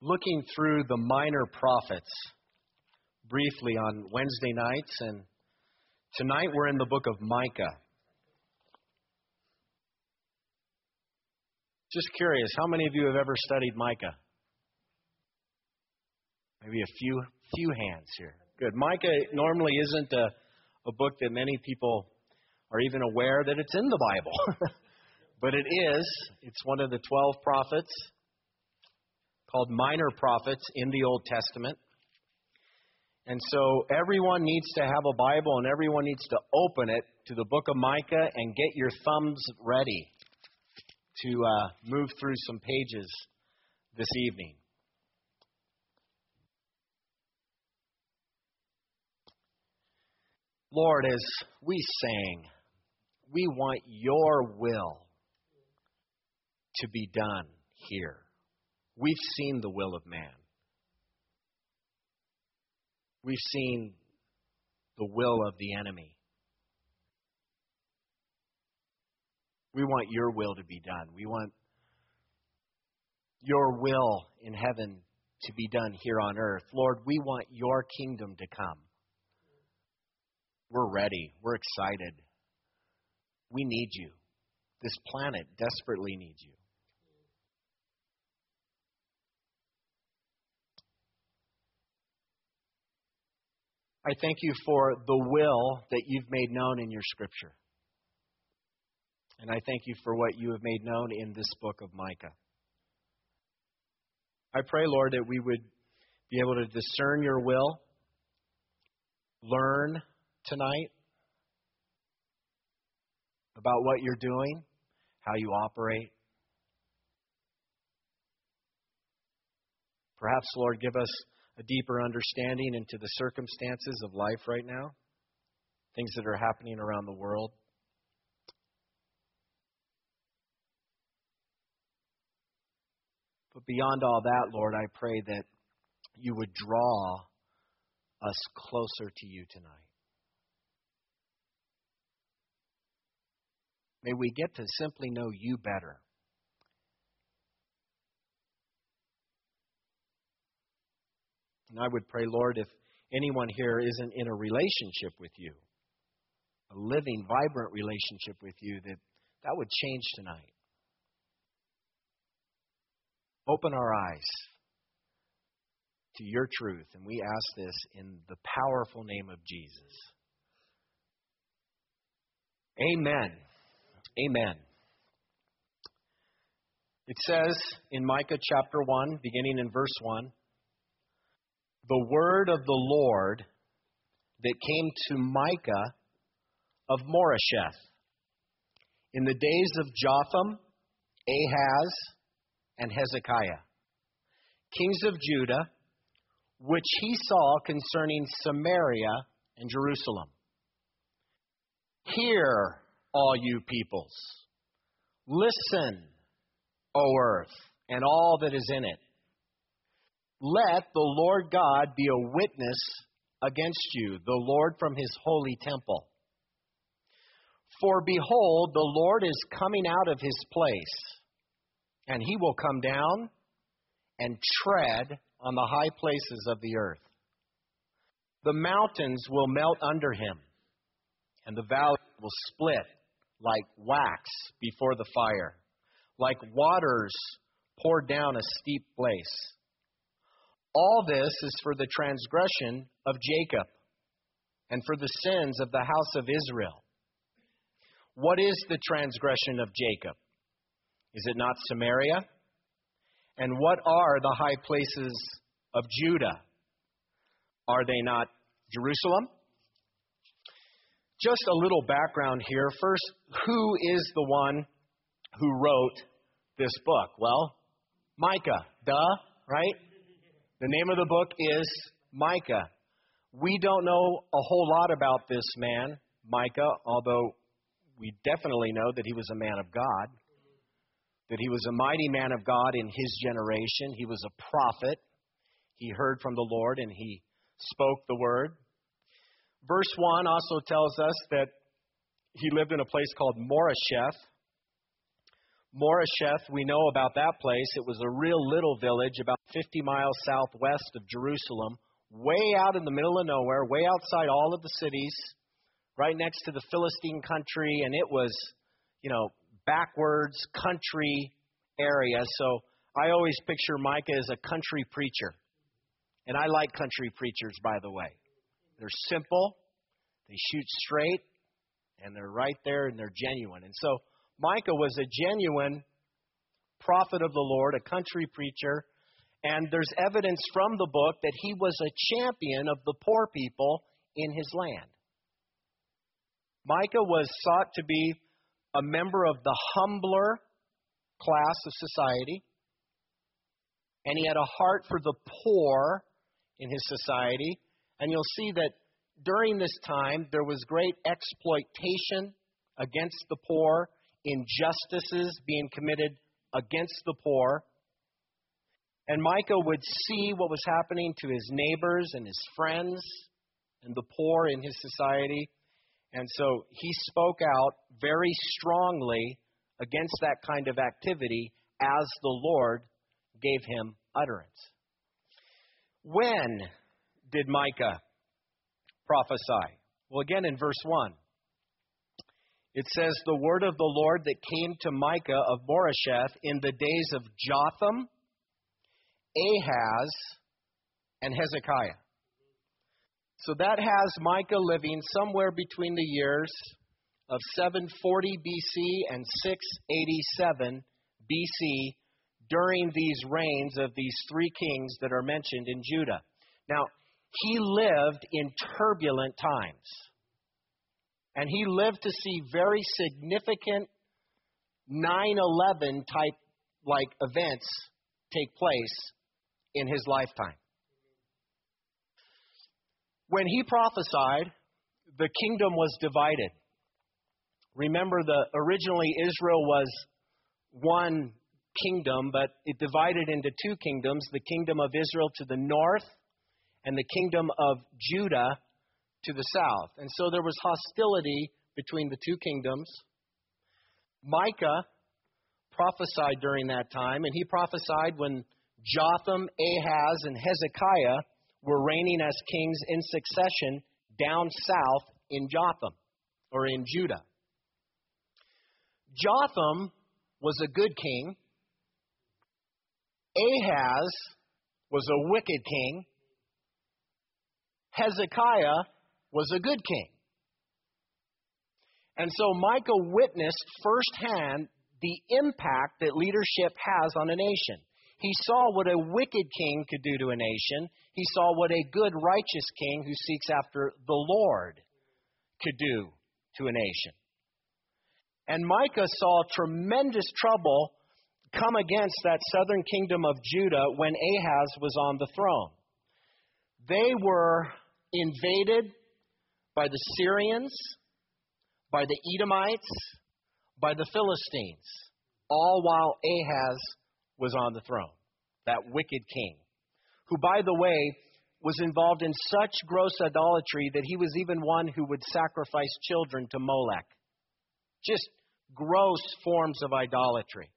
looking through the minor prophets briefly on Wednesday nights, and tonight we're in the book of Micah. Just curious, how many of you have ever studied Micah? Maybe a few hands here. Good. Micah normally isn't a book that many people are even aware that it's in the Bible. But it is. It's one of the 12 prophets called minor prophets in the Old Testament. And so everyone needs to have a Bible, and everyone needs to open it to the book of Micah and get your thumbs ready to move through some pages this evening. Lord, as we sang, we want your will to be done here. We've seen the will of man. We've seen the will of the enemy. We want your will to be done. We want your will in heaven to be done here on earth. Lord, we want your kingdom to come. We're ready. We're excited. We need you. This planet desperately needs you. I thank you for the will that you've made known in your Scripture. And I thank you for what you have made known in this book of Micah. I pray, Lord, that we would be able to discern your will, learn tonight about what you're doing, how you operate. Perhaps, Lord, give us a deeper understanding into the circumstances of life right now, things that are happening around the world. But beyond all that, Lord, I pray that you would draw us closer to you tonight. May we get to simply know you better. And I would pray, Lord, if anyone here isn't in a relationship with you, a living, vibrant relationship with you, that would change tonight. Open our eyes to your truth, and we ask this in the powerful name of Jesus. Amen. Amen. It says in Micah chapter 1, beginning in verse 1, the word of the Lord that came to Micah of Moresheth in the days of Jotham, Ahaz, and Hezekiah, kings of Judah, which he saw concerning Samaria and Jerusalem. Hear, all you peoples. Listen, O earth, and all that is in it. Let the Lord God be a witness against you, the Lord from his holy temple. For behold, the Lord is coming out of his place, and he will come down and tread on the high places of the earth. The mountains will melt under him, and the valley will split like wax before the fire, like waters poured down a steep place. All this is for the transgression of Jacob and for the sins of the house of Israel. What is the transgression of Jacob? Is it not Samaria? And what are the high places of Judah? Are they not Jerusalem? Just a little background here. First, who is the one who wrote this book? Well, Micah. Duh, right? The name of the book is Micah. We don't know a whole lot about this man, Micah, although we definitely know that he was a man of God, that he was a mighty man of God in his generation. He was a prophet. He heard from the Lord and he spoke the word. Verse 1 also tells us that he lived in a place called Moresheth. Moresheth, we know about that place. It was a real little village about 50 miles southwest of Jerusalem, way out in the middle of nowhere, way outside all of the cities, right next to the Philistine country, and it was, backwards country area. So I always picture Micah as a country preacher. And I like country preachers, by the way. They're simple, they shoot straight, and they're right there, and they're genuine. And so Micah was a genuine prophet of the Lord, a country preacher, and there's evidence from the book that he was a champion of the poor people in his land. Micah was sought to be a member of the humbler class of society, and he had a heart for the poor in his society. And you'll see that during this time, there was great exploitation against the poor, injustices being committed against the poor. And Micah would see what was happening to his neighbors and his friends and the poor in his society. And so he spoke out very strongly against that kind of activity as the Lord gave him utterance. When did Micah prophesy? Well, again in verse 1, it says, the word of the Lord that came to Micah of Moresheth in the days of Jotham, Ahaz, and Hezekiah. So that has Micah living somewhere between the years of 740 BC and 687 BC during these reigns of these three kings that are mentioned in Judah. Now, he lived in turbulent times. And he lived to see very significant 9/11 type like events take place in his lifetime. When he prophesied, the kingdom was divided. Remember, originally Israel was one kingdom, but it divided into two kingdoms, the kingdom of Israel to the north and the kingdom of Judah to the south. And so there was hostility between the two kingdoms. Micah prophesied during that time, and he prophesied when Jotham, Ahaz, and Hezekiah were reigning as kings in succession down south in Jotham, or in Judah. Jotham was a good king. Ahaz was a wicked king. Hezekiah was a good king. And so Micah witnessed firsthand the impact that leadership has on a nation. He saw what a wicked king could do to a nation. He saw what a good, righteous king who seeks after the Lord could do to a nation. And Micah saw tremendous trouble come against that southern kingdom of Judah when Ahaz was on the throne. They were invaded by the Syrians, by the Edomites, by the Philistines, all while Ahaz was on the throne, that wicked king, who, by the way, was involved in such gross idolatry that he was even one who would sacrifice children to Molech. Just gross forms of idolatry.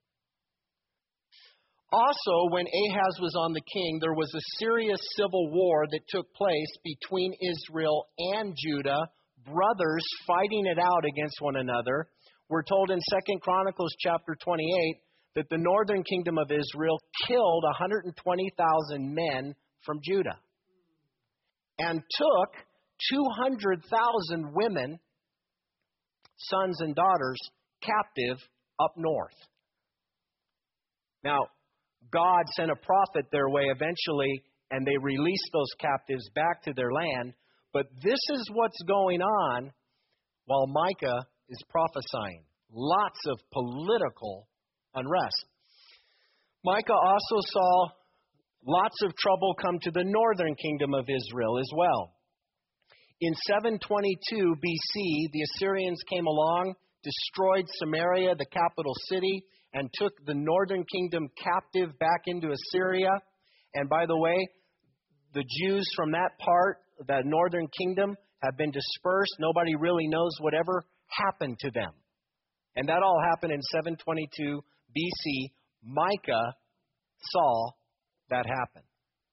Also, when Ahaz was on the king, there was a serious civil war that took place between Israel and Judah, brothers fighting it out against one another. We're told in 2 Chronicles chapter 28 that the northern kingdom of Israel killed 120,000 men from Judah and took 200,000 women, sons and daughters, captive up north. Now, God sent a prophet their way eventually, and they released those captives back to their land. But this is what's going on while Micah is prophesying. Lots of political unrest. Micah also saw lots of trouble come to the northern kingdom of Israel as well. In 722 BC, the Assyrians came along, destroyed Samaria, the capital city, and took the northern kingdom captive back into Assyria. And by the way, the Jews from that part, that northern kingdom, have been dispersed. Nobody really knows whatever happened to them. And that all happened in 722 BC, Micah saw that happen.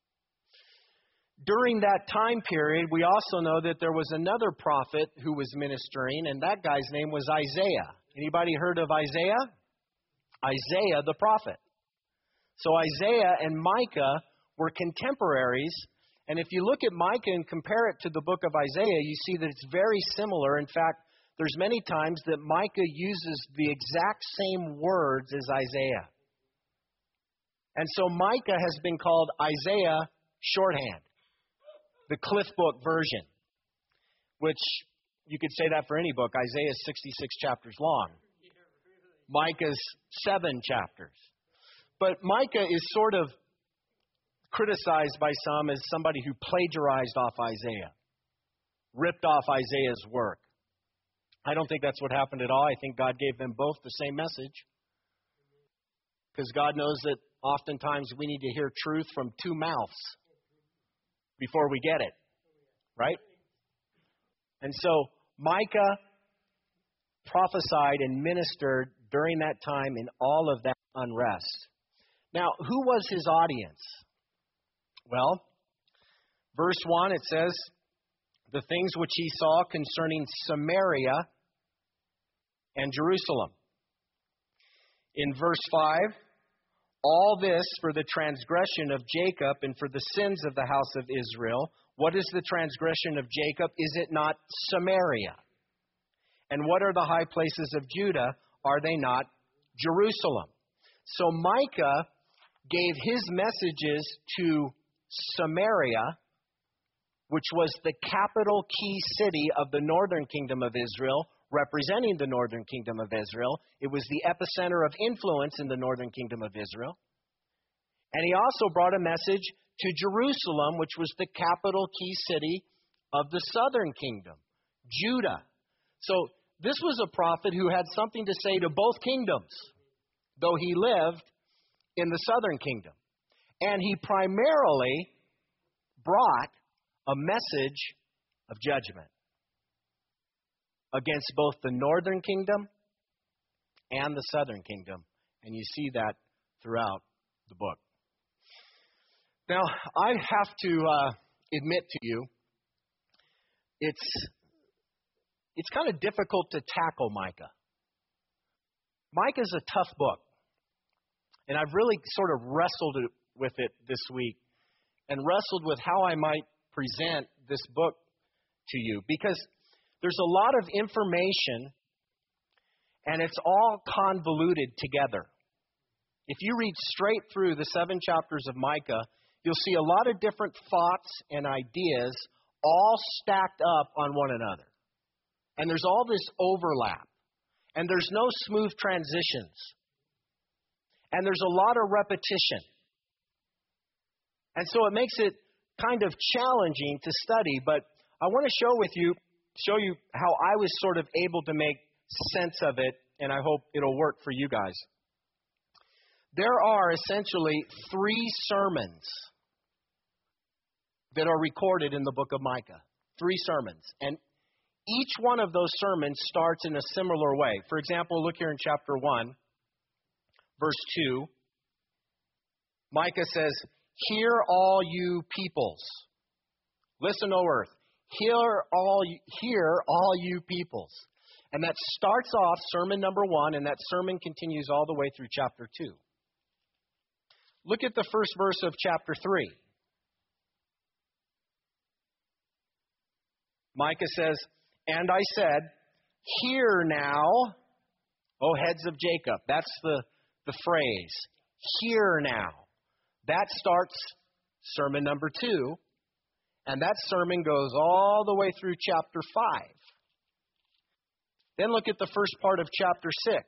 During that time period, we also know that there was another prophet who was ministering, and that guy's name was Isaiah. Anybody heard of Isaiah? Isaiah the prophet. So Isaiah and Micah were contemporaries, and if you look at Micah and compare it to the book of Isaiah, you see that it's very similar. In fact, there's many times that Micah uses the exact same words as Isaiah. And so Micah has been called Isaiah shorthand, the Cliff Book version, which you could say that for any book. Isaiah is 66 chapters long. Micah's 7 chapters. But Micah is sort of criticized by some as somebody who plagiarized off Isaiah, ripped off Isaiah's work. I don't think that's what happened at all. I think God gave them both the same message, because God knows that oftentimes we need to hear truth from two mouths before we get it, right? And so Micah prophesied and ministered during that time in all of that unrest. Now, who was his audience? Well, verse 1, it says, the things which he saw concerning Samaria and Jerusalem. In verse 5, all this for the transgression of Jacob and for the sins of the house of Israel. What is the transgression of Jacob? Is it not Samaria? And what are the high places of Judah? Are they not Jerusalem? So Micah gave his messages to Samaria, which was the capital key city of the northern kingdom of Israel, representing the northern kingdom of Israel. It was the epicenter of influence in the northern kingdom of Israel. And he also brought a message to Jerusalem, which was the capital key city of the southern kingdom, Judah. So this was a prophet who had something to say to both kingdoms, though he lived in the southern kingdom. And he primarily brought a message of judgment against both the northern kingdom and the southern kingdom. And you see that throughout the book. Now, I have to admit to you, it's kind of difficult to tackle Micah. Micah's a tough book. And I've really sort of wrestled with it this week and wrestled with how I might present this book to you, because there's a lot of information and it's all convoluted together. If you read straight through the 7 chapters of Micah, you'll see a lot of different thoughts and ideas all stacked up on one another. And there's all this overlap. And there's no smooth transitions. And there's a lot of repetition. And so it makes it kind of challenging to study, but I want to show you how I was sort of able to make sense of it, and I hope it'll work for you guys. There are essentially 3 sermons that are recorded in the book of Micah. 3 sermons. And each one of those sermons starts in a similar way. For example, look here in chapter 1, verse 2. Micah says, "Hear all you peoples. Listen, O earth. Hear all you peoples." And that starts off sermon number 1, and that sermon continues all the way through chapter 2. Look at the first verse of chapter 3. Micah says, "And I said, hear now, O heads of Jacob." That's the phrase. Hear now. That starts sermon number 2. And that sermon goes all the way through chapter 5. Then look at the first part of chapter 6.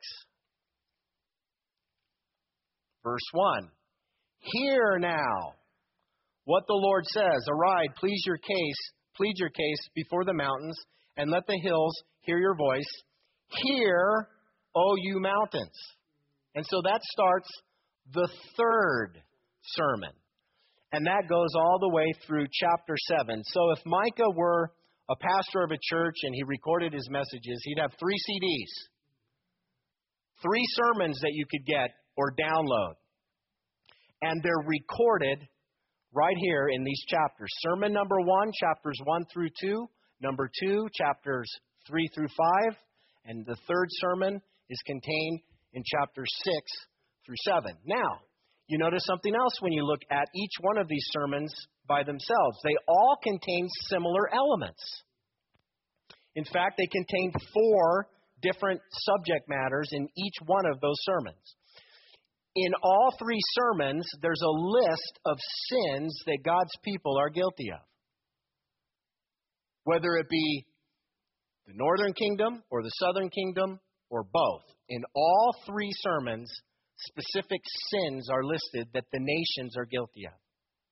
Verse 1. "Hear now what the Lord says. Arise, plead your case before the mountains, and let the hills hear your voice. Hear, O you mountains." And so that starts the 3rd sermon. And that goes all the way through chapter 7. So if Micah were a pastor of a church and he recorded his messages, he'd have 3 CDs. 3 sermons that you could get or download. And they're recorded right here in these chapters. Sermon number 1, chapters 1 through 2. Number 2, chapters 3 through 5. And the third sermon is contained in chapters 6 through 7. Now, you notice something else when you look at each one of these sermons by themselves. They all contain similar elements. In fact, they contain 4 different subject matters in each one of those sermons. In all 3 sermons, there's a list of sins that God's people are guilty of. Whether it be the northern kingdom or the southern kingdom or both. In all 3 sermons, specific sins are listed that the nations are guilty of.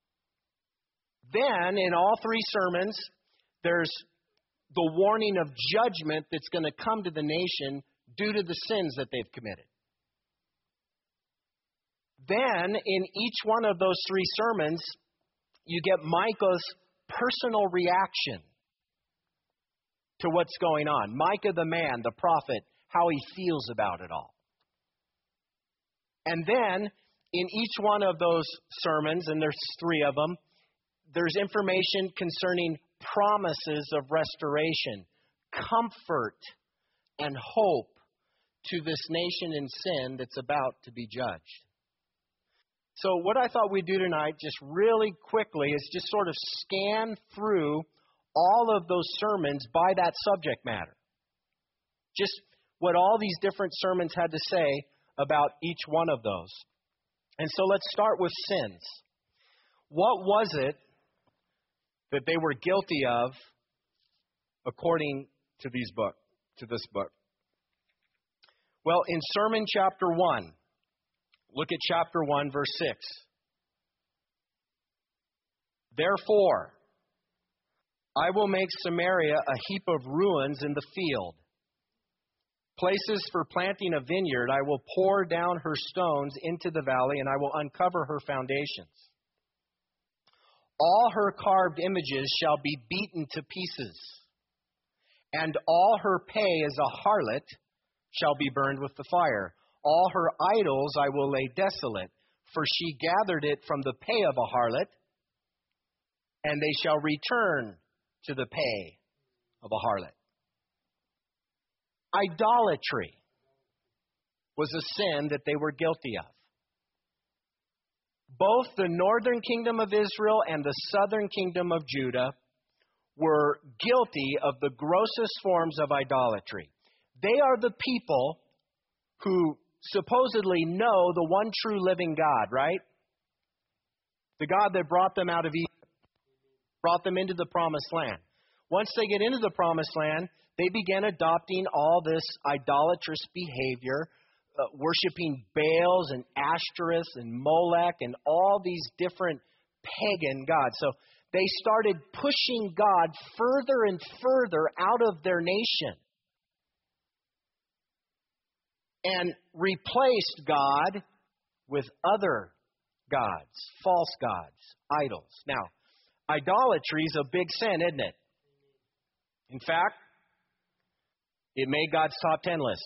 Then, in all 3 sermons, there's the warning of judgment that's going to come to the nation due to the sins that they've committed. Then, in each one of those 3 sermons, you get Micah's personal reaction to what's going on. Micah the man, the prophet, how he feels about it all. And then, in each one of those sermons, and there's 3 of them, there's information concerning promises of restoration, comfort, and hope to this nation in sin that's about to be judged. So what I thought we'd do tonight, just really quickly, is just sort of scan through all of those sermons by that subject matter. Just what all these different sermons had to say about each one of those. And so let's start with sins. What was it that they were guilty of according to this book? Well, in sermon chapter 1, look at chapter 1, verse 6. Therefore, I will make Samaria a heap of ruins in the field. Places for planting a vineyard, I will pour down her stones into the valley, and I will uncover her foundations. All her carved images shall be beaten to pieces, and all her pay as a harlot shall be burned with the fire. All her idols I will lay desolate, for she gathered it from the pay of a harlot, and they shall return to the pay of a harlot. Idolatry was a sin that they were guilty of. Both the northern kingdom of Israel and the southern kingdom of Judah were guilty of the grossest forms of idolatry. They are the people who supposedly know the one true living God, right? The God that brought them out of Egypt, brought them into the promised land. Once they get into the promised land, they began adopting all this idolatrous behavior, worshiping Baals and Ashtoreths and Molech and all these different pagan gods. So they started pushing God further and further out of their nation and replaced God with other gods, false gods, idols. Now, idolatry is a big sin, isn't it? In fact, it made God's top 10 list.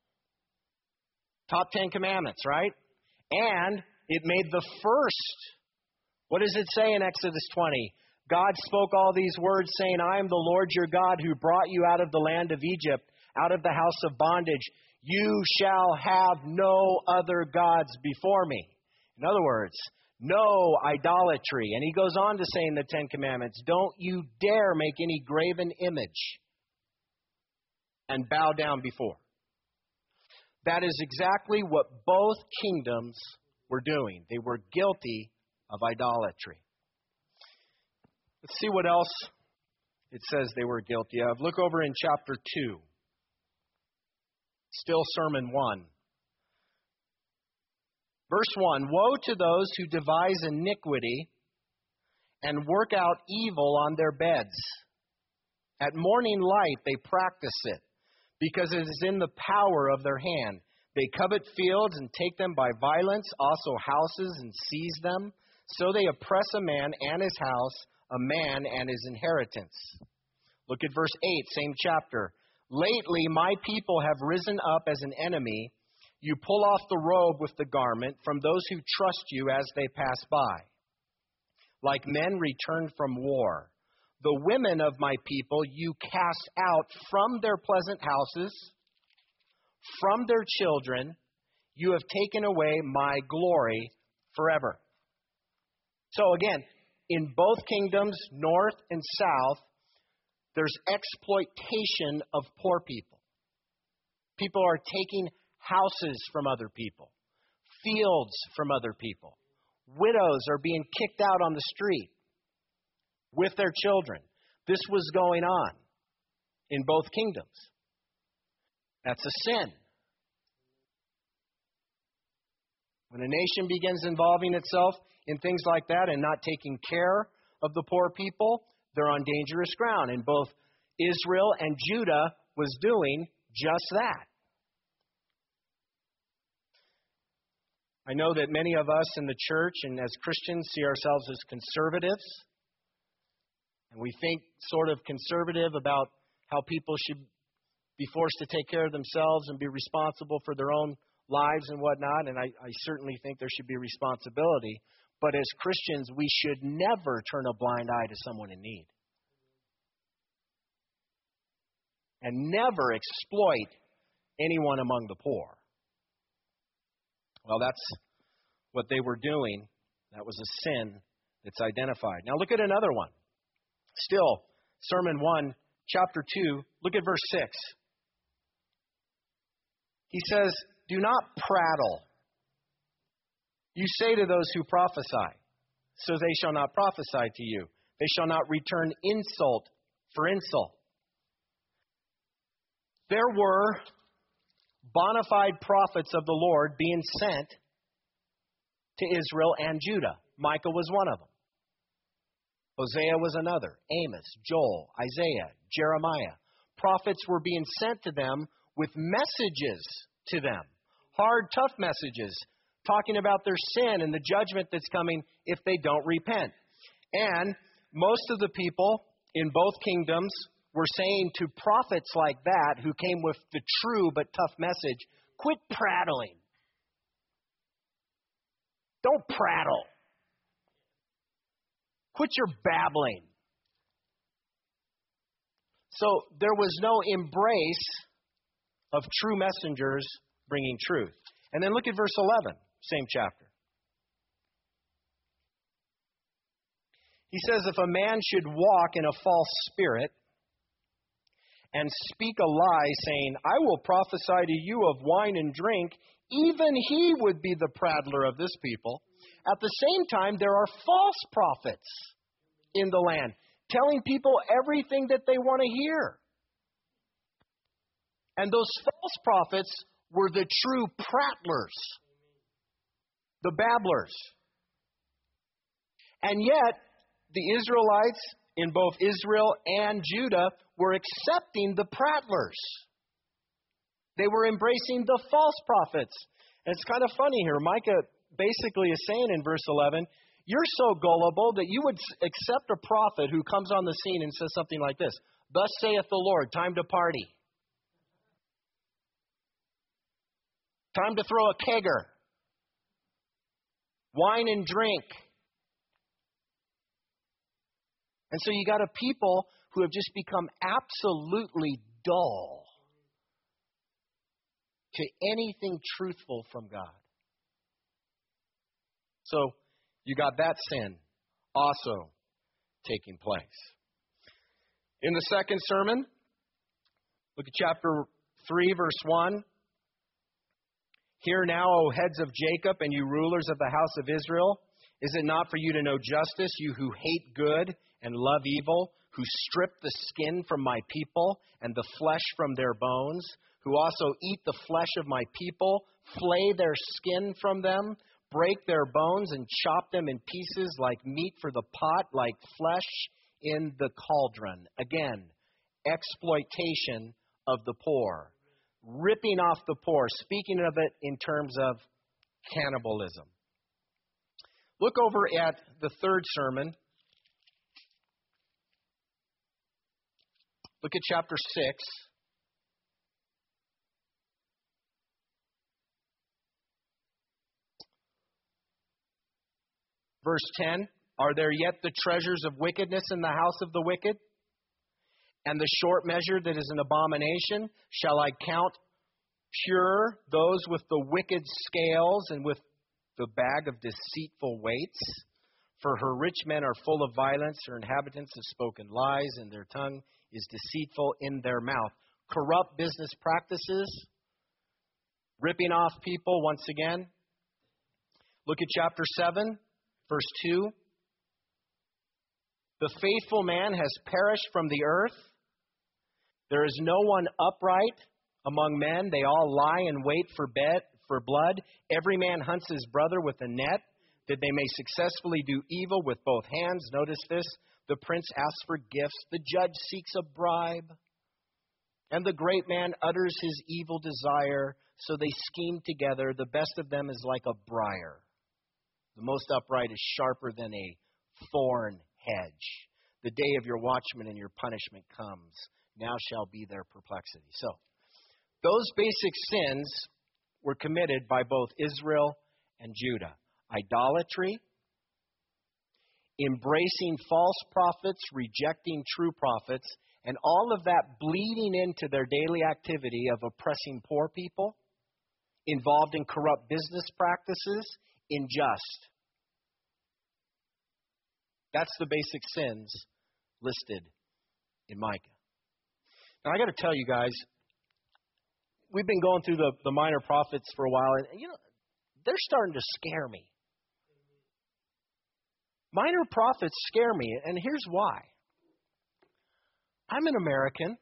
Top 10 commandments, right? And it made the first. What does it say in Exodus 20? God spoke all these words saying, I am the Lord your God who brought you out of the land of Egypt, out of the house of bondage. You shall have no other gods before me. In other words, no idolatry. And he goes on to say in the 10 Commandments, don't you dare make any graven image and bow down before. That is exactly what both kingdoms were doing. They were guilty of idolatry. Let's see what else it says they were guilty of. Look over in chapter 2. Still sermon 1. Verse 1, woe to those who devise iniquity and work out evil on their beds. At morning light they practice it, because it is in the power of their hand. They covet fields and take them by violence, also houses and seize them. So they oppress a man and his house, a man and his inheritance. Look at verse 8, same chapter. Lately my people have risen up as an enemy. You pull off the robe with the garment from those who trust you as they pass by, like men returned from war. The women of my people you cast out from their pleasant houses, from their children. You have taken away my glory forever. So again, in both kingdoms, north and south, there's exploitation of poor people. People are taking houses from other people, fields from other people. Widows are being kicked out on the street with their children. This was going on in both kingdoms. That's a sin. When a nation begins involving itself in things like that and not taking care of the poor people, they're on dangerous ground. And both Israel and Judah was doing just that. I know that many of us in the church and as Christians see ourselves as conservatives. And we think sort of conservative about how people should be forced to take care of themselves and be responsible for their own lives and whatnot. And I certainly think there should be responsibility. But as Christians, we should never turn a blind eye to someone in need. And never exploit anyone among the poor. Well, that's what they were doing. That was a sin that's identified. Now look at another one. Still, Sermon 1, chapter 2, look at verse 6. He says, do not prattle. You say to those who prophesy, so they shall not prophesy to you. They shall not return insult for insult. There were bona fide prophets of the Lord being sent to Israel and Judah. Micah was one of them. Hosea was another. Amos, Joel, Isaiah, Jeremiah. Prophets were being sent to them with messages to them. Hard, tough messages talking about their sin and the judgment that's coming if they don't repent. And most of the people in both kingdoms were saying to prophets like that who came with the true but tough message, quit prattling. Don't prattle. Quit your babbling. So there was no embrace of true messengers bringing truth. And then look at verse 11, same chapter. He says, if a man should walk in a false spirit and speak a lie, saying, I will prophesy to you of wine and drink, even he would be the prattler of this people. At the same time, there are false prophets in the land, telling people everything that they want to hear. And those false prophets were the true prattlers, the babblers. And yet, the Israelites in both Israel and Judah were accepting the prattlers. They were embracing the false prophets. And it's kind of funny here. Micah basically is saying in verse 11, you're so gullible that you would accept a prophet who comes on the scene and says something like this, thus saith the Lord, time to party. Time to throw a kegger. Wine and drink. And so you got a people who have just become absolutely dull to anything truthful from God. So you got that sin also taking place. In the second sermon, look at chapter 3, verse 1. Hear now, O heads of Jacob, and you rulers of the house of Israel. Is it not for you to know justice, you who hate good and love evil, who strip the skin from my people and the flesh from their bones, who also eat the flesh of my people, flay their skin from them, break their bones and chop them in pieces like meat for the pot, like flesh in the cauldron. Again, exploitation of the poor. Ripping off the poor, speaking of it in terms of cannibalism. Look over at the third sermon. Look at chapter 6. Verse 10, are there yet the treasures of wickedness in the house of the wicked? And the short measure that is an abomination, shall I count pure those with the wicked scales and with the bag of deceitful weights? For her rich men are full of violence, her inhabitants have spoken lies, and their tongue is deceitful in their mouth. Corrupt business practices, ripping off people once again. Look at chapter 7, verse 2. The faithful man has perished from the earth. There is no one upright among men. They all lie in wait for blood. Every man hunts his brother with a net, that they may successfully do evil with both hands. Notice this. The prince asks for gifts. The judge seeks a bribe. And the great man utters his evil desire. So they scheme together. The best of them is like a briar. The most upright is sharper than a thorn hedge. The day of your watchman and your punishment comes. Now shall be their perplexity. So, those basic sins were committed by both Israel and Judah. Idolatry, embracing false prophets, rejecting true prophets, and all of that bleeding into their daily activity of oppressing poor people, involved in corrupt business practices, unjust. That's the basic sins listed in Micah. Now, I got to tell you guys, we've been going through the minor prophets for a while, and they're starting to scare me. Minor prophets scare me, and here's why. I'm an American,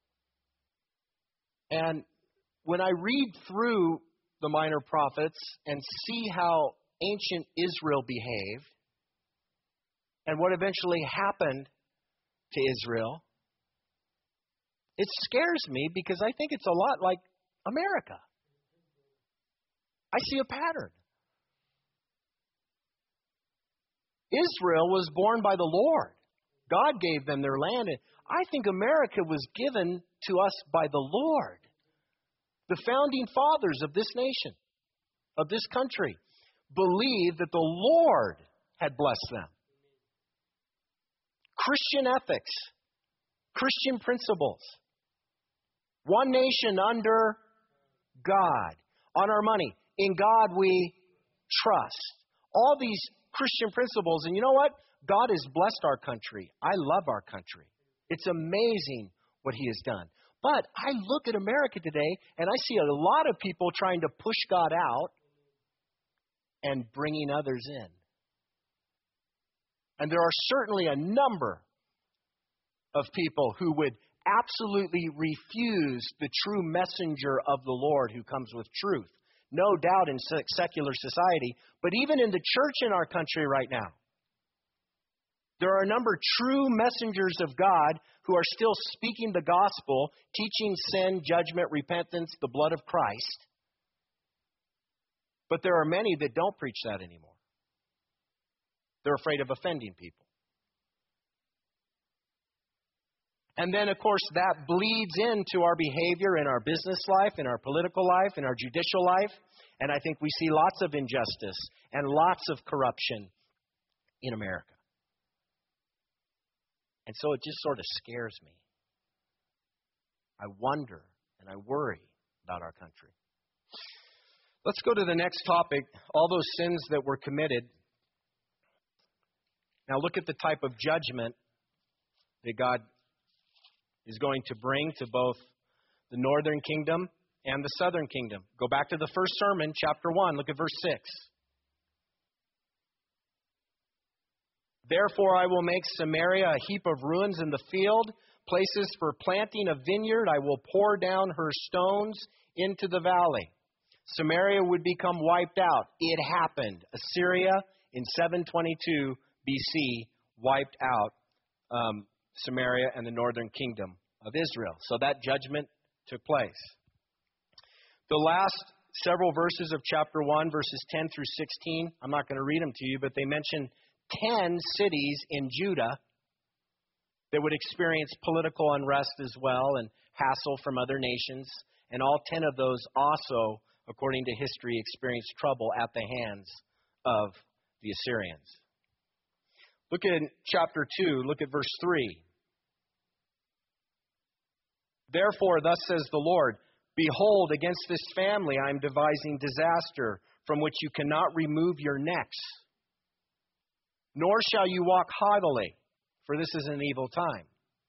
and when I read through the minor prophets and see how ancient Israel behaved and what eventually happened to Israel, it scares me because I think it's a lot like America. I see a pattern. Israel was born by the Lord. God gave them their land. And I think America was given to us by the Lord. The founding fathers of this nation, of this country, believed that the Lord had blessed them. Christian ethics, Christian principles. One nation under God. On our money. In God we trust. All these Christian principles. And you know what? God has blessed our country. I love our country. It's amazing what He has done. But I look at America today and I see a lot of people trying to push God out and bringing others in. And there are certainly a number of people who would absolutely refuse the true messenger of the Lord who comes with truth. No doubt in secular society, but even in the church in our country right now. There are a number of true messengers of God who are still speaking the gospel, teaching sin, judgment, repentance, the blood of Christ. But there are many that don't preach that anymore. They're afraid of offending people. And then, of course, that bleeds into our behavior in our business life, in our political life, in our judicial life. And I think we see lots of injustice and lots of corruption in America. And so it just sort of scares me. I wonder and I worry about our country. Let's go to the next topic, all those sins that were committed. Now look at the type of judgment that God is going to bring to both the northern kingdom and the southern kingdom. Go back to the first sermon, chapter 1. Look at verse 6. Therefore I will make Samaria a heap of ruins in the field, places for planting a vineyard. I will pour down her stones into the valley. Samaria would become wiped out. It happened. Assyria in 722 BC wiped out Samaria and the northern kingdom of Israel. So that judgment took place. The last several verses of chapter 1, verses 10 through 16, I'm not going to read them to you, but they mention 10 cities in Judah that would experience political unrest as well and hassle from other nations. And all 10 of those also, according to history, experienced trouble at the hands of the Assyrians. Look at chapter 2, look at verse 3. Therefore, thus says the Lord, behold, against this family I am devising disaster, from which you cannot remove your necks. Nor shall you walk haughtily, for this is an evil time.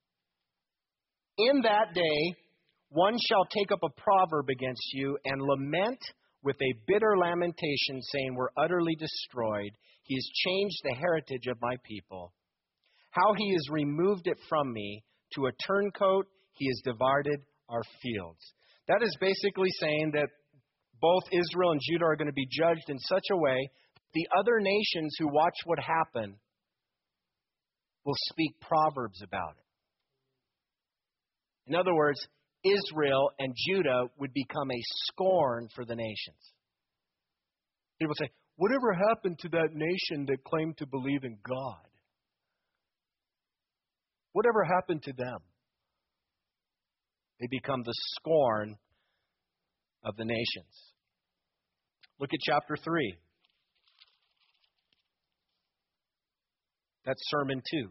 In that day, one shall take up a proverb against you and lament with a bitter lamentation, saying, we're utterly destroyed. He has changed the heritage of my people. How he has removed it from me to a turncoat, he has divided our fields. That is basically saying that both Israel and Judah are going to be judged in such a way the other nations who watch what happen will speak proverbs about it. In other words, Israel and Judah would become a scorn for the nations. People say, whatever happened to that nation that claimed to believe in God? Whatever happened to them? They become the scorn of the nations. Look at chapter 3. That's sermon 2.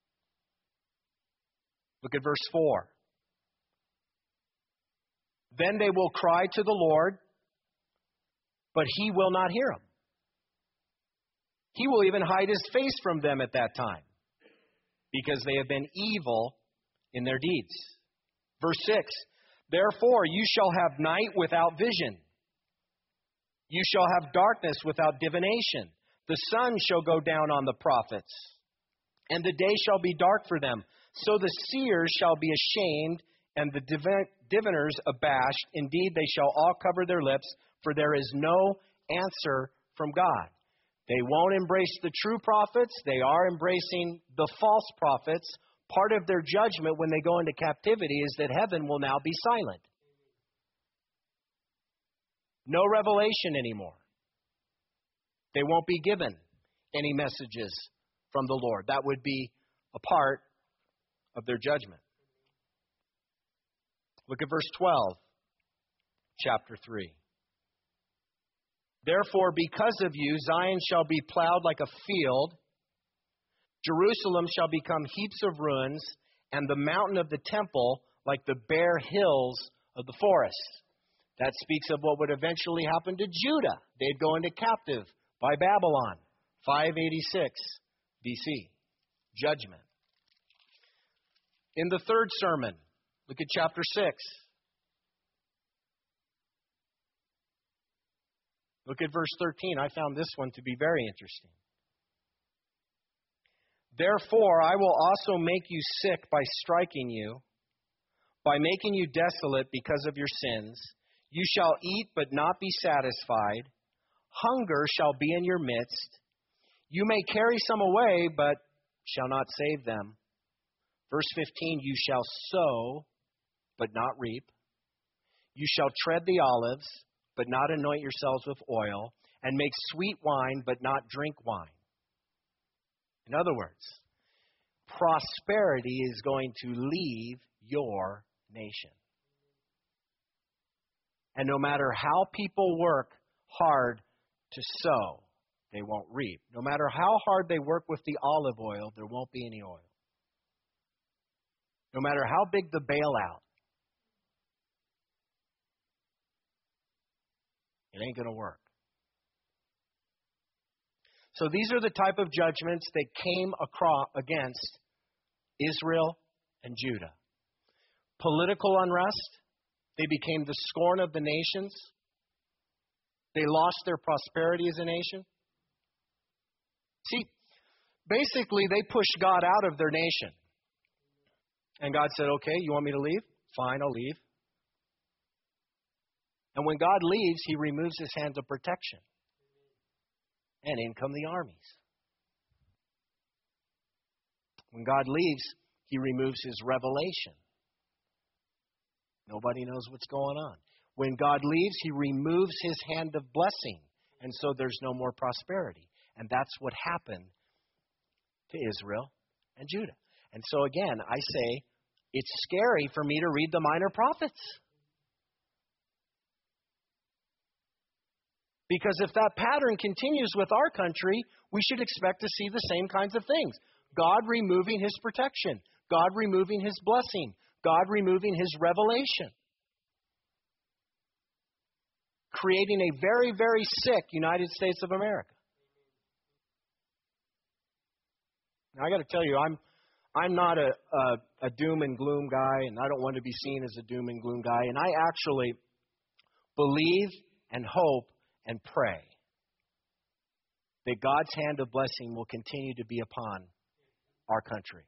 Look at verse 4. Then they will cry to the Lord, but he will not hear them. He will even hide his face from them at that time, because they have been evil in their deeds. Verse 6, therefore you shall have night without vision. You shall have darkness without divination. The sun shall go down on the prophets, and the day shall be dark for them. So the seers shall be ashamed, and the diviners abashed. Indeed, they shall all cover their lips, for there is no answer from God. They won't embrace the true prophets. They are embracing the false prophets. Part of their judgment when they go into captivity is that heaven will now be silent. No revelation anymore. They won't be given any messages from the Lord. That would be a part of their judgment. Look at verse 12, chapter 3. Therefore, because of you, Zion shall be plowed like a field, Jerusalem shall become heaps of ruins, and the mountain of the temple like the bare hills of the forest. That speaks of what would eventually happen to Judah. They'd go into captive by Babylon, 586 BC. Judgment. In the third sermon, look at chapter 6. Look at verse 13. I found this one to be very interesting. Therefore, I will also make you sick by striking you, by making you desolate because of your sins. You shall eat but not be satisfied. Hunger shall be in your midst. You may carry some away, but shall not save them. Verse 15, you shall sow, but not reap. You shall tread the olives, but not anoint yourselves with oil, and make sweet wine, but not drink wine. In other words, prosperity is going to leave your nation. And no matter how people work hard to sow, they won't reap. No matter how hard they work with the olive oil, there won't be any oil. No matter how big the bailout, it ain't going to work. So these are the type of judgments that came against Israel and Judah. Political unrest. They became the scorn of the nations. They lost their prosperity as a nation. See, basically they pushed God out of their nation. And God said, okay, you want me to leave? Fine, I'll leave. And when God leaves, he removes his hand of protection. And in come the armies. When God leaves, he removes his revelation. Nobody knows what's going on. When God leaves, he removes his hand of blessing. And so there's no more prosperity. And that's what happened to Israel and Judah. And so again, I say, it's scary for me to read the minor prophets. Because if that pattern continues with our country, we should expect to see the same kinds of things. God removing His protection. God removing His blessing. God removing His revelation. Creating a very, very sick United States of America. Now, I got to tell you, I'm not a doom and gloom guy, and I don't want to be seen as a doom and gloom guy. And I actually believe and hope and pray that God's hand of blessing will continue to be upon our country.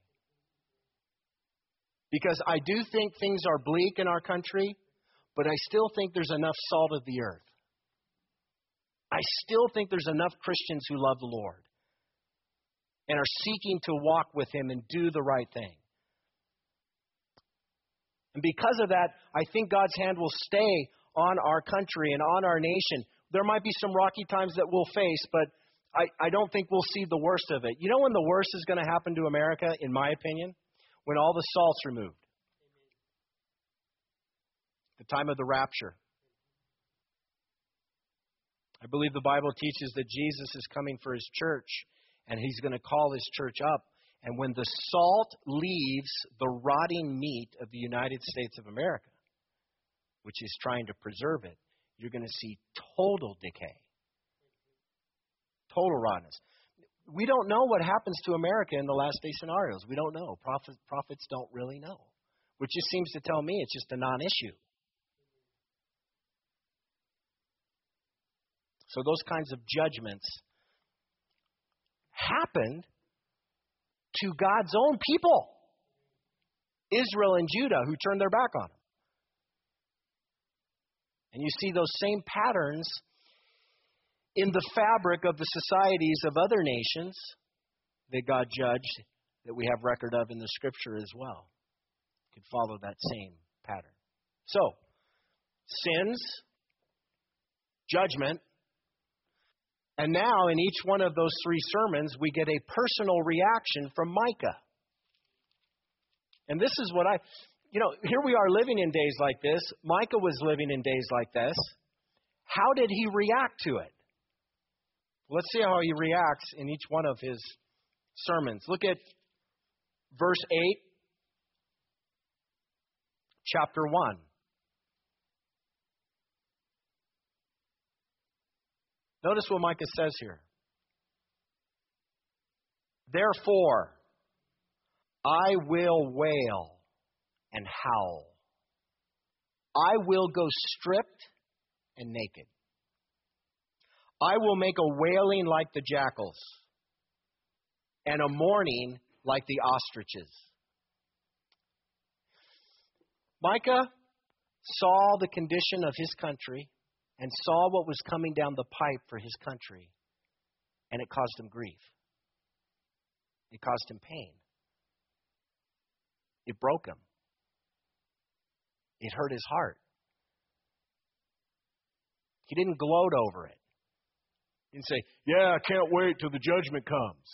Because I do think things are bleak in our country, but I still think there's enough salt of the earth. I still think there's enough Christians who love the Lord and are seeking to walk with Him and do the right thing. And because of that, I think God's hand will stay on our country and on our nation. There might be some rocky times that we'll face, but I don't think we'll see the worst of it. You know when the worst is going to happen to America, in my opinion? When all the salt's removed. The time of the rapture. I believe the Bible teaches that Jesus is coming for His church, and He's going to call His church up. And when the salt leaves the rotting meat of the United States of America, which is trying to preserve it, you're going to see total decay. Total rottenness. We don't know what happens to America in the last day scenarios. We don't know. Prophets don't really know. Which just seems to tell me it's just a non-issue. So those kinds of judgments happened to God's own people, Israel and Judah, who turned their back on Him. And you see those same patterns in the fabric of the societies of other nations that God judged, that we have record of in the Scripture as well. You could follow that same pattern. So, sins, judgment, and now in each one of those three sermons, we get a personal reaction from Micah. And this is what here we are living in days like this. Micah was living in days like this. How did he react to it? Let's see how he reacts in each one of his sermons. Look at verse 8, chapter 1. Notice what Micah says here. Therefore, I will wail and howl. I will go stripped and naked. I will make a wailing like the jackals and a mourning like the ostriches. Micah saw the condition of his country and saw what was coming down the pipe for his country, and it caused him grief. It caused him pain. It broke him. It hurt his heart. He didn't gloat over it. He didn't say, yeah, I can't wait till the judgment comes.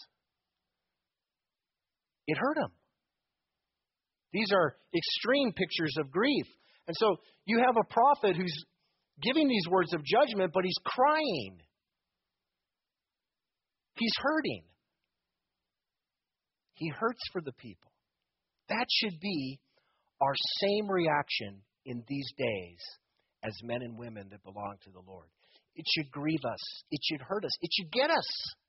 It hurt him. These are extreme pictures of grief. And so you have a prophet who's giving these words of judgment, but he's crying. He's hurting. He hurts for the people. That should be our same reaction in these days as men and women that belong to the Lord. It should grieve us. It should hurt us. It should get us.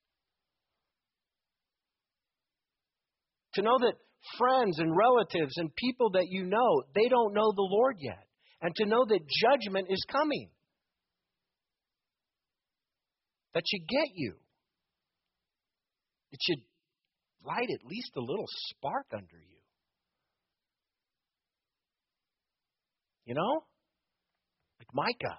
To know that friends and relatives and people that you know, they don't know the Lord yet. And to know that judgment is coming. That should get you. It should light at least a little spark under you. You know? Like Micah.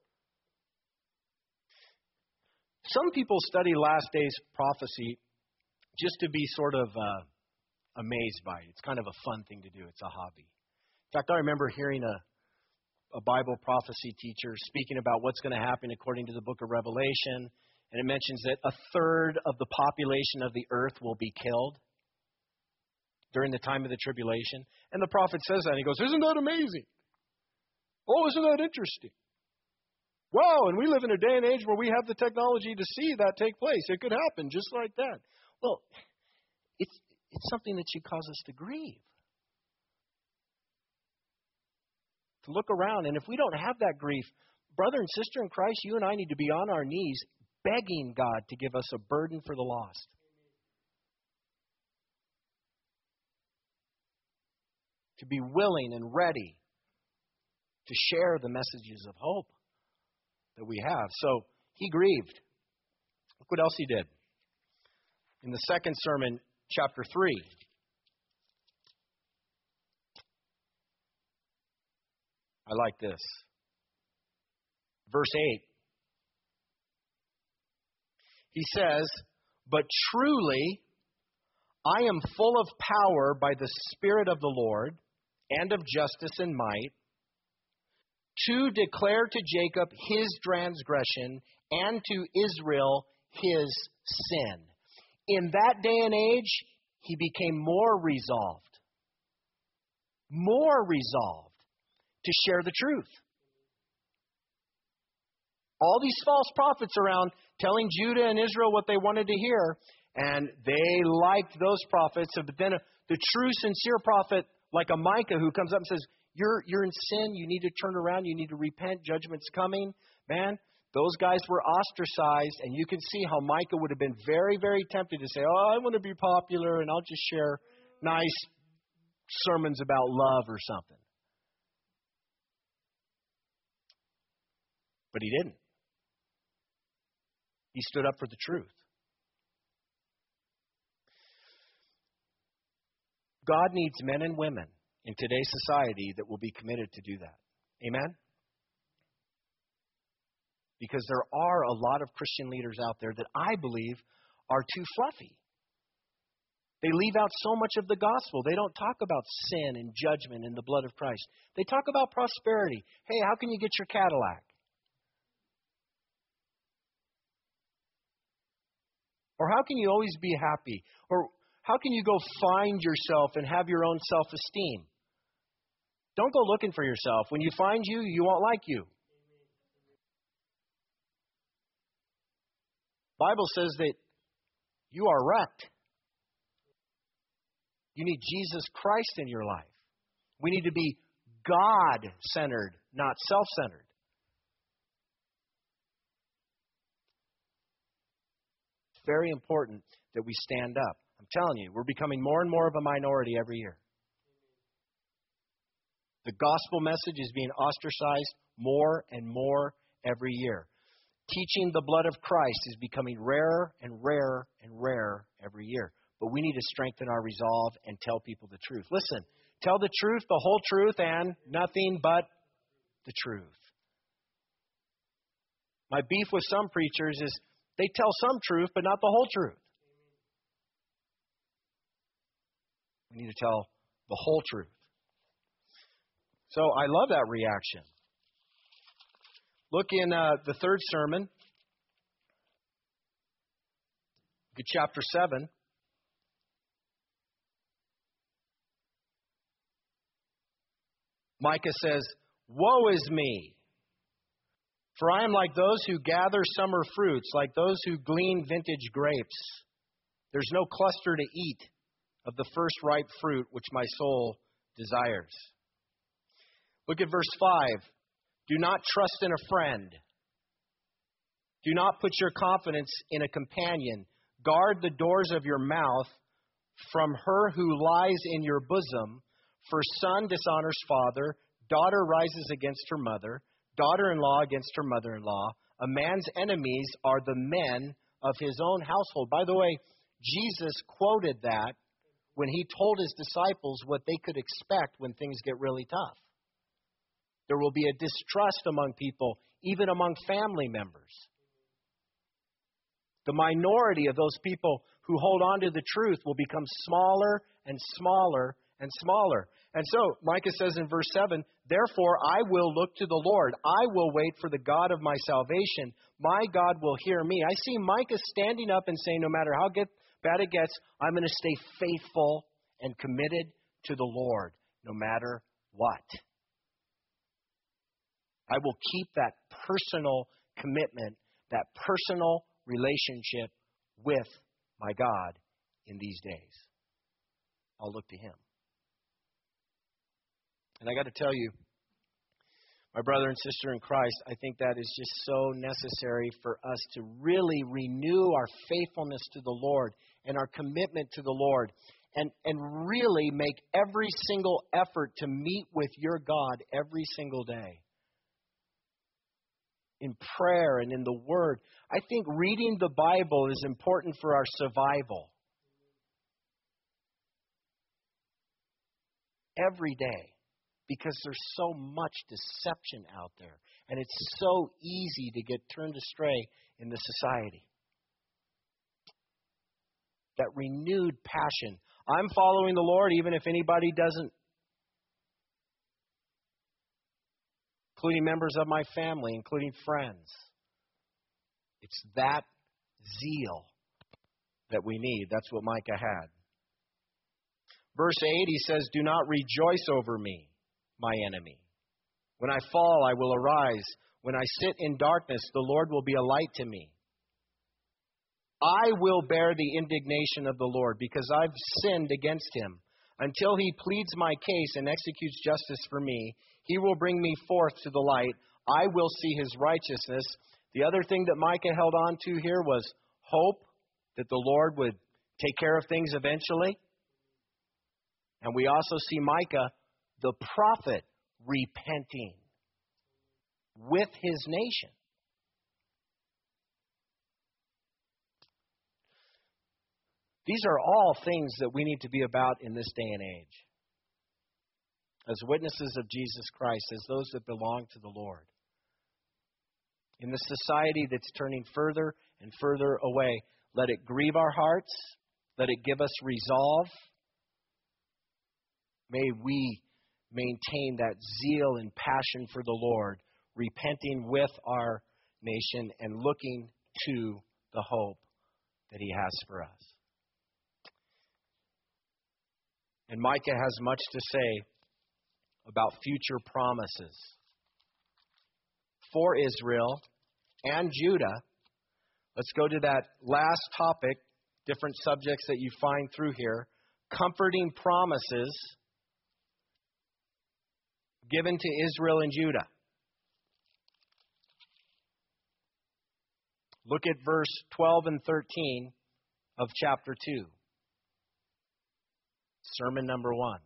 Some people study last days prophecy just to be sort of amazed by it. It's kind of a fun thing to do. It's a hobby. In fact, I remember hearing a Bible prophecy teacher speaking about what's going to happen according to the book of Revelation. And it mentions that a third of the population of the earth will be killed during the time of the tribulation. And the prophet says that, and he goes, isn't that amazing? Oh, isn't that interesting? Whoa, and we live in a day and age where we have the technology to see that take place. It could happen just like that. Well, it's something that should cause us to grieve. To look around, and if we don't have that grief, brother and sister in Christ, you and I need to be on our knees begging God to give us a burden for the lost. To be willing and ready to share the messages of hope that we have. So he grieved. Look what else he did. In the second sermon, chapter 3. I like this. Verse 8. He says, "But truly, I am full of power by the Spirit of the Lord and of justice and might, to declare to Jacob his transgression and to Israel his sin." In that day and age, he became more resolved to share the truth. All these false prophets around telling Judah and Israel what they wanted to hear, and they liked those prophets. But then the true, sincere prophet, like a Micah, who comes up and says, You're in sin. You need to turn around. You need to repent. Judgment's coming. Man, those guys were ostracized. And you can see how Micah would have been very, very tempted to say, oh, I want to be popular and I'll just share nice sermons about love or something. But he didn't. He stood up for the truth. God needs men and women in today's society that will be committed to do that. Amen? Because there are a lot of Christian leaders out there that I believe are too fluffy. They leave out so much of the gospel. They don't talk about sin and judgment and the blood of Christ. They talk about prosperity. Hey, how can you get your Cadillac? Or how can you always be happy? Or how can you go find yourself and have your own self-esteem? Don't go looking for yourself. When you find you, you won't like you. Bible says that you are wrecked. You need Jesus Christ in your life. We need to be God-centered, not self-centered. It's very important that we stand up. I'm telling you, we're becoming more and more of a minority every year. The gospel message is being ostracized more and more every year. Teaching the blood of Christ is becoming rarer and rarer and rarer every year. But we need to strengthen our resolve and tell people the truth. Listen, tell the truth, the whole truth, and nothing but the truth. My beef with some preachers is they tell some truth, but not the whole truth. We need to tell the whole truth. So I love that reaction. Look in the third sermon, look at chapter 7. Micah says, "Woe is me, for I am like those who gather summer fruits, like those who glean vintage grapes. There's no cluster to eat of the first ripe fruit which my soul desires." Look at verse 5. "Do not trust in a friend. Do not put your confidence in a companion. Guard the doors of your mouth from her who lies in your bosom. For son dishonors father, daughter rises against her mother, daughter-in-law against her mother-in-law. A man's enemies are the men of his own household." By the way, Jesus quoted that when he told his disciples what they could expect when things get really tough. There will be a distrust among people, even among family members. The minority of those people who hold on to the truth will become smaller and smaller and smaller. And so, Micah says in verse 7, "Therefore I will look to the Lord. I will wait for the God of my salvation. My God will hear me." I see Micah standing up and saying, no matter how bad it gets, I'm going to stay faithful and committed to the Lord, no matter what. I will keep that personal commitment, that personal relationship with my God in these days. I'll look to Him. And I got to tell you, my brother and sister in Christ, I think that is just so necessary for us to really renew our faithfulness to the Lord and our commitment to the Lord, and really make every single effort to meet with your God every single day. In prayer and in the Word. I think reading the Bible is important for our survival. Every day. Because there's so much deception out there. And it's so easy to get turned astray in the society. That renewed passion. I'm following the Lord even if anybody doesn't. Including members of my family, including friends. It's that zeal that we need. That's what Micah had. Verse 8, he says, "Do not rejoice over me, my enemy. When I fall, I will arise. When I sit in darkness, the Lord will be a light to me. I will bear the indignation of the Lord because I've sinned against Him. Until He pleads my case and executes justice for me, He will bring me forth to the light. I will see His righteousness." The other thing that Micah held on to here was hope that the Lord would take care of things eventually. And we also see Micah, the prophet, repenting with his nation. These are all things that we need to be about in this day and age. As witnesses of Jesus Christ, as those that belong to the Lord. In the society that's turning further and further away, let it grieve our hearts. Let it give us resolve. May we maintain that zeal and passion for the Lord, repenting with our nation and looking to the hope that He has for us. And Micah has much to say about future promises for Israel and Judah. Let's go to that last topic, different subjects that you find through here. Comforting promises given to Israel and Judah. Look at verse 12 and 13 of chapter 2. Sermon number 1.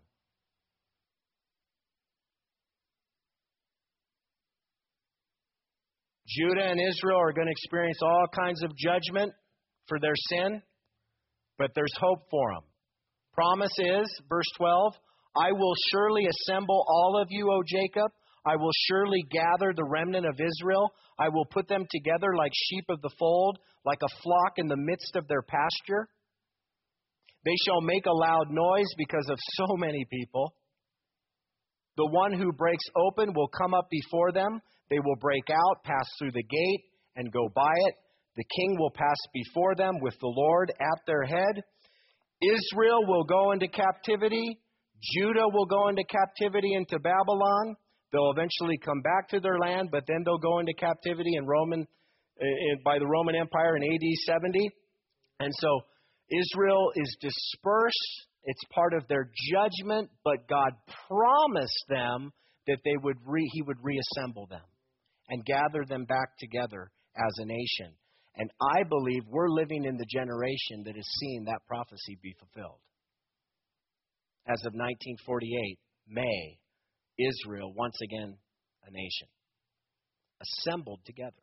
Judah and Israel are going to experience all kinds of judgment for their sin, but there's hope for them. Promise is, verse 12, "I will surely assemble all of you, O Jacob. I will surely gather the remnant of Israel. I will put them together like sheep of the fold, like a flock in the midst of their pasture. They shall make a loud noise because of so many people. The one who breaks open will come up before them. They will break out, pass through the gate, and go by it. The king will pass before them with the Lord at their head. Israel will go into captivity. Judah will go into captivity into Babylon. They'll eventually come back to their land, but then they'll go into captivity by the Roman Empire in AD 70. And so Israel is dispersed. It's part of their judgment, but God promised them that He would reassemble them and gather them back together as a nation. And I believe we're living in the generation that has seen that prophecy be fulfilled. As of 1948, May, Israel, once again, a nation, assembled together.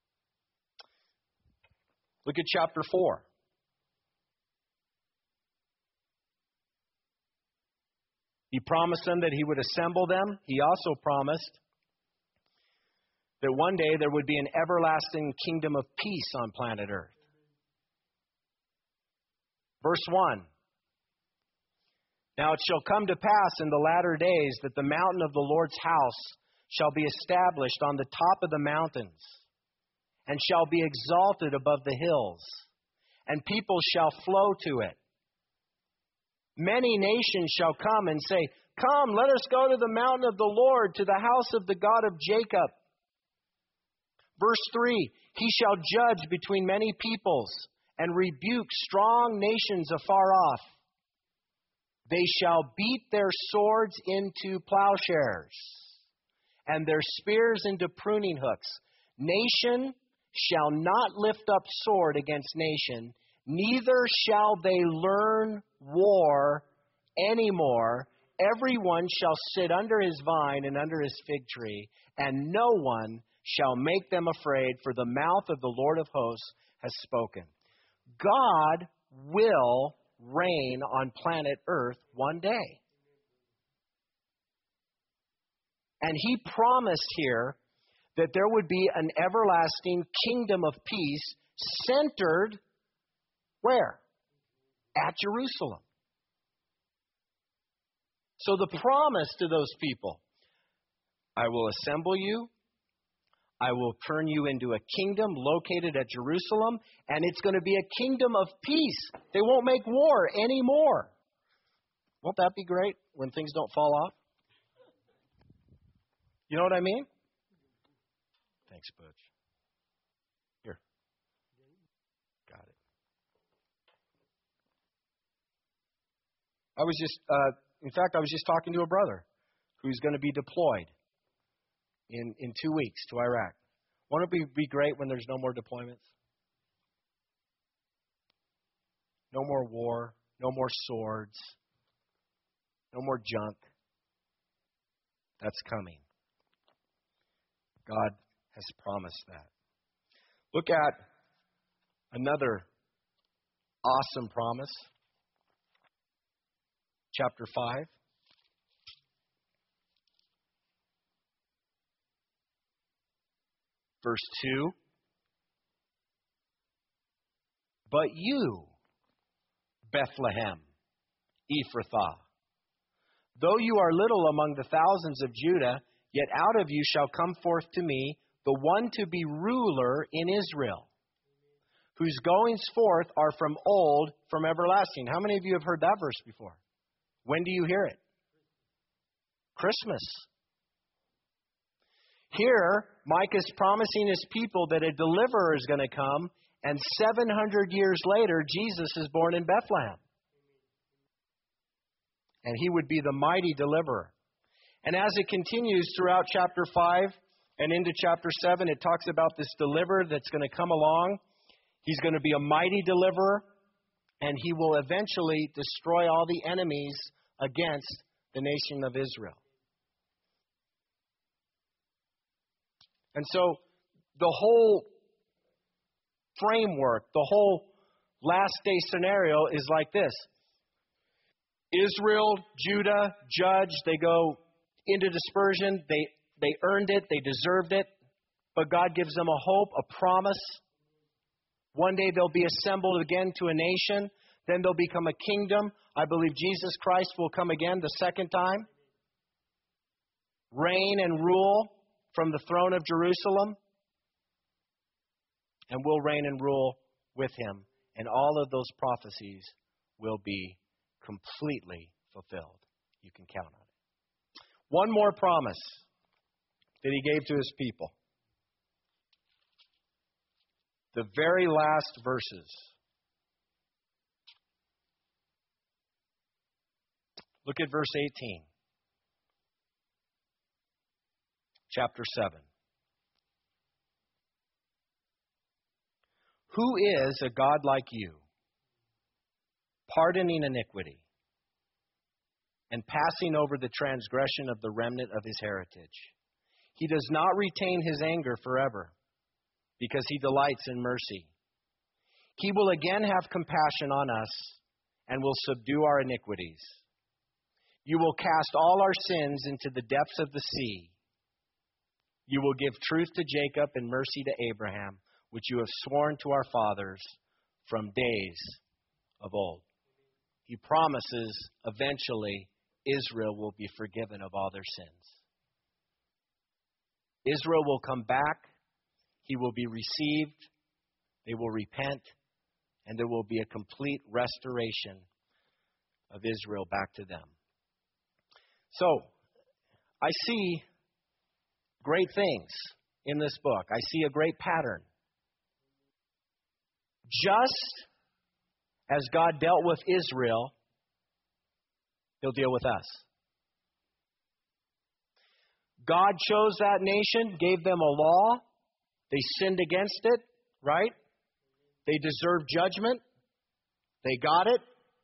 Look at chapter 4. He promised them that He would assemble them. He also promised that one day there would be an everlasting kingdom of peace on planet Earth. Verse 1. "Now it shall come to pass in the latter days that the mountain of the Lord's house shall be established on the top of the mountains, and shall be exalted above the hills, and people shall flow to it. Many nations shall come and say, 'Come, let us go to the mountain of the Lord, to the house of the God of Jacob. Verse 3, he shall judge between many peoples and rebuke strong nations afar off. They shall beat their swords into plowshares and their spears into pruning hooks. Nation shall not lift up sword against nation, neither shall they learn war anymore. Everyone shall sit under his vine and under his fig tree, and no one shall make them afraid, for the mouth of the Lord of hosts has spoken. God will reign on planet Earth one day. And he promised here that there would be an everlasting kingdom of peace centered where? At Jerusalem. So the promise to those people, I will assemble you, I will turn you into a kingdom located at Jerusalem, and it's going to be a kingdom of peace. They won't make war anymore. Won't that be great when things don't fall off? You know what I mean? Thanks, Butch. Here. Got it. I was just talking to a brother who's going to be deployed in 2 weeks to Iraq. Won't it be great when there's no more deployments? No more war, no more swords, no more junk. That's coming. God has promised that. Look at another awesome promise. Chapter 5. Verse 2. But you, Bethlehem, Ephrathah, though you are little among the thousands of Judah, yet out of you shall come forth to me the one to be ruler in Israel, whose goings forth are from old, from everlasting. How many of you have heard that verse before? When do you hear it? Christmas. Here, Micah is promising his people that a deliverer is going to come, and 700 years later, Jesus is born in Bethlehem. And he would be the mighty deliverer. And as it continues throughout chapter 5 and into chapter 7, it talks about this deliverer that's going to come along. He's going to be a mighty deliverer, and he will eventually destroy all the enemies against the nation of Israel. And so the whole framework, the whole last day scenario is like this. Israel, Judah, judge, they go into dispersion. They earned it. They deserved it. But God gives them a hope, a promise. One day they'll be assembled again to a nation. Then they'll become a kingdom. I believe Jesus Christ will come again the second time. Reign and rule from the throne of Jerusalem. And we'll reign and rule with him. And all of those prophecies will be completely fulfilled. You can count on it. One more promise that he gave to his people. The very last verses. Look at verse 18. Chapter 7. Who is a God like you, pardoning iniquity and passing over the transgression of the remnant of his heritage? He does not retain his anger forever, because he delights in mercy. He will again have compassion on us and will subdue our iniquities. You will cast all our sins into the depths of the sea. You will give truth to Jacob and mercy to Abraham, which you have sworn to our fathers from days of old. He promises eventually Israel will be forgiven of all their sins. Israel will come back. He will be received. They will repent. And there will be a complete restoration of Israel back to them. So, I see great things in this book. I see a great pattern. Just as God dealt with Israel, He'll deal with us. God chose that nation, gave them a law. They sinned against it, right? They deserved judgment. They got it.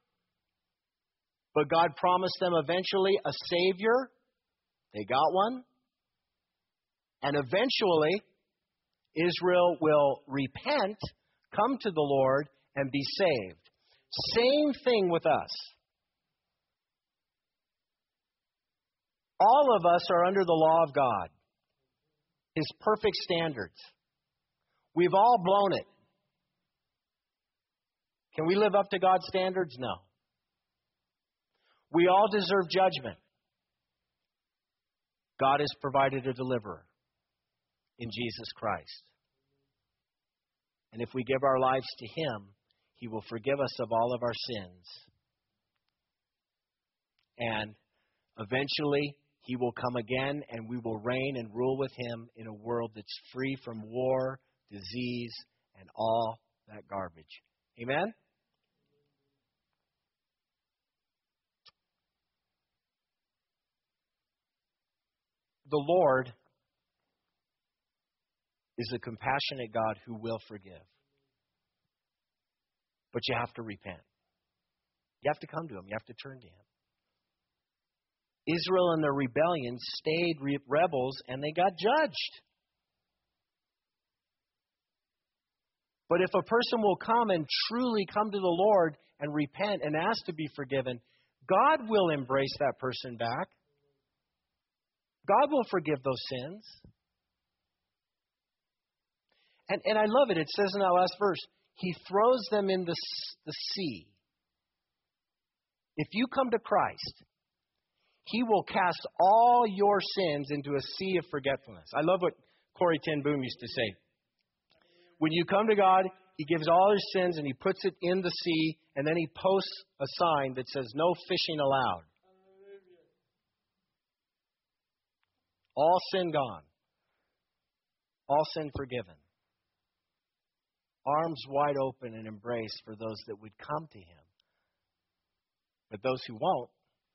But God promised them eventually a Savior. They got one. And eventually, Israel will repent, come to the Lord, and be saved. Same thing with us. All of us are under the law of God, His perfect standards. We've all blown it. Can we live up to God's standards? No. We all deserve judgment. God has provided a deliverer in Jesus Christ. And if we give our lives to Him, He will forgive us of all of our sins. And eventually, He will come again, and we will reign and rule with Him in a world that's free from war, disease, and all that garbage. Amen? The Lord is a compassionate God who will forgive. But you have to repent. You have to come to Him. You have to turn to Him. Israel in their rebellion stayed rebels, and they got judged. But if a person will come and truly come to the Lord and repent and ask to be forgiven, God will embrace that person back. God will forgive those sins. And I love it. It says in that last verse, He throws them in the sea. If you come to Christ, He will cast all your sins into a sea of forgetfulness. I love what Corrie ten Boom used to say. When you come to God, He gives all your sins and He puts it in the sea, and then He posts a sign that says, "No fishing allowed." All sin gone. All sin forgiven. Arms wide open and embrace for those that would come to Him. But those who won't,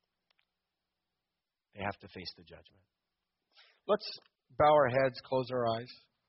they have to face the judgment. Let's bow our heads, close our eyes.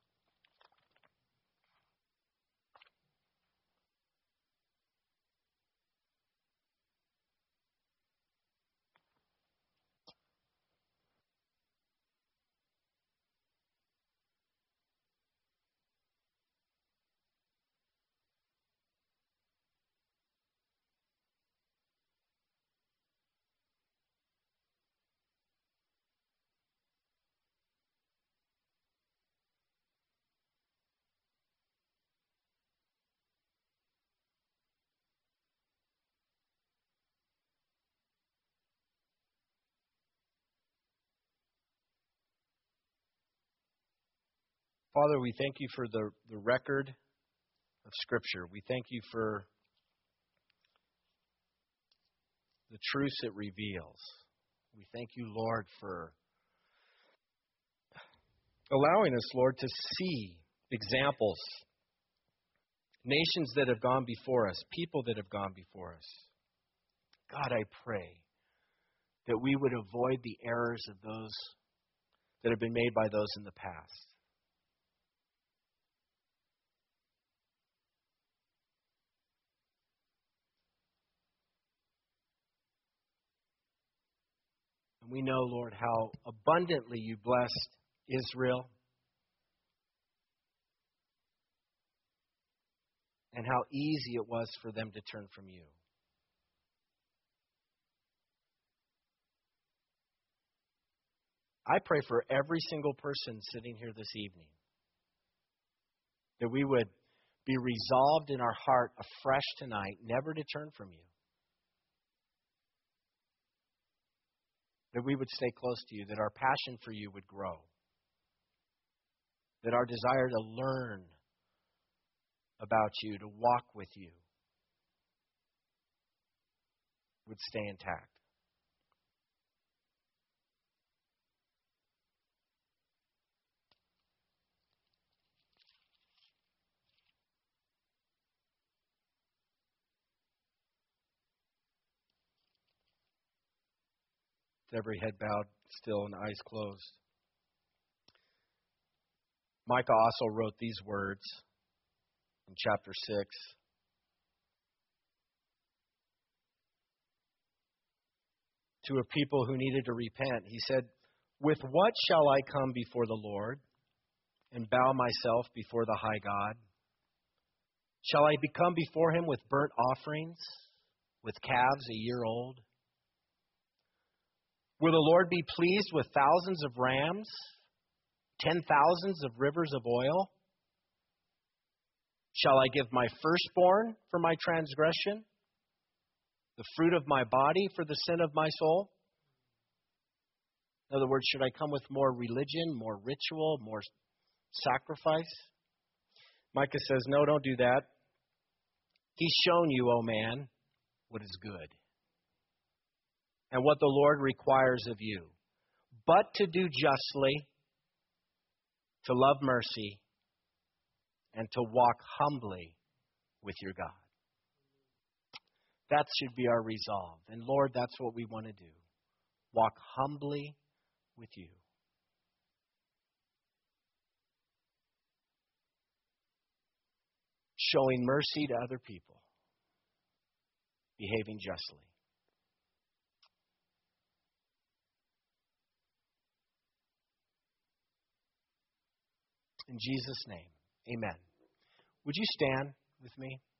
Father, we thank You for the record of Scripture. We thank You for the truths it reveals. We thank You, Lord, for allowing us, Lord, to see examples, nations that have gone before us, people that have gone before us. God, I pray that we would avoid the errors of those that have been made by those in the past. And we know, Lord, how abundantly You blessed Israel and how easy it was for them to turn from You. I pray for every single person sitting here this evening that we would be resolved in our heart afresh tonight never to turn from You. That we would stay close to You, that our passion for You would grow, that our desire to learn about You, to walk with You, would stay intact. every head bowed still and eyes closed. Micah also wrote these words in chapter 6. To a people who needed to repent. He said, "With what shall I come before the Lord and bow myself before the high God? Shall I come before him with burnt offerings, with calves a year old? Will the Lord be pleased with thousands of rams, 10,000s of rivers of oil? Shall I give my firstborn for my transgression, the fruit of my body for the sin of my soul?" In other words, should I come with more religion, more ritual, more sacrifice? Micah says, no, don't do that. He's shown you, O man, what is good and what the Lord requires of you, but to do justly, to love mercy, and to walk humbly with your God. That should be our resolve. And Lord, that's what we want to do. Walk humbly with you. Showing mercy to other people. Behaving justly. In Jesus' name, amen. Would you stand with me?